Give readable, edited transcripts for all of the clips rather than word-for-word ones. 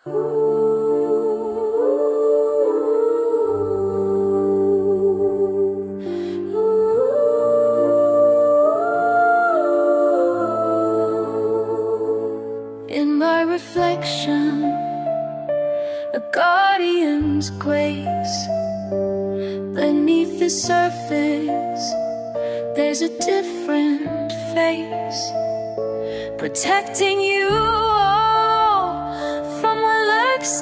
In my reflection, a guardian's grace. Beneath the surface, there's a different face, protecting you from what lurks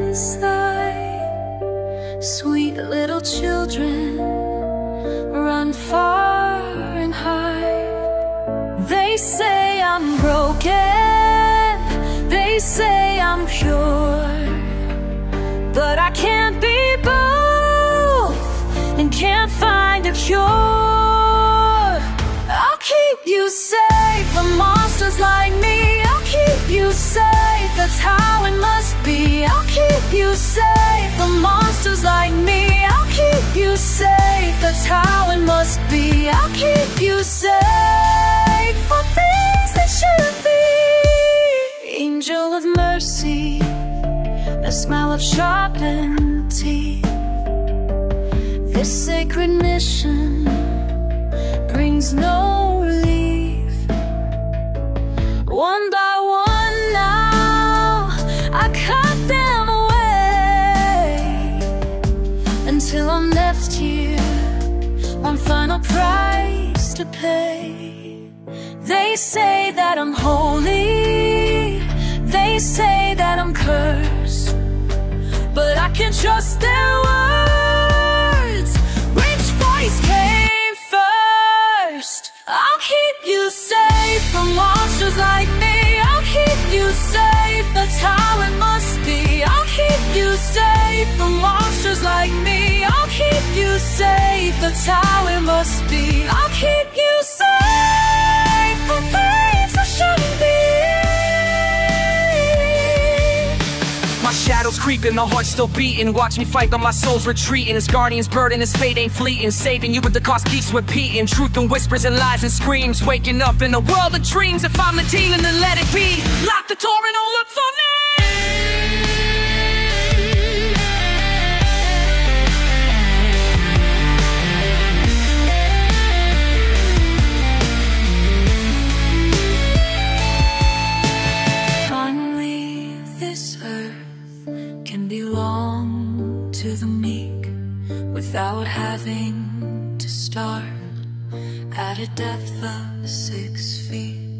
inside. Sweet little children run far and high. They say I'm broken, they say I'm pure, but I can't be both and can't find a cure. I'll keep you safe from monsters like me. I'll keep you safe, that's how it must be. I'll keep you safe from monsters like me. I'll keep you safe, that's how it must be. I'll keep you safe from things that shouldn't be. Angel of mercy, the smell of sharpened teeth. This sacred mission brings no relief. One by one now, I cut them away, until I'm left here, one final price to pay. They say that I'm holy, they say that I'm cursed, but I can't trust their words. Which voice came first? I'll keep you safe from monsters like me. I'll keep you safe, that's how it must be. I'll keep you safe from monsters like me. I'll keep you safe, that's how it must be. I'll keep you safe from things that shouldn't be. My shadow's creeping, the heart's still beating. Watch me fight, but my soul's retreating. His guardian's burden, his fate ain't fleeting. Saving you, but the cost keeps repeating. Truth and whispers and lies and screams. Waking up in a world of dreams. If I'm the demon, then let it be. Lock the door and don't look for me. Belong to the meek, without having to start at a depth of 6 feet.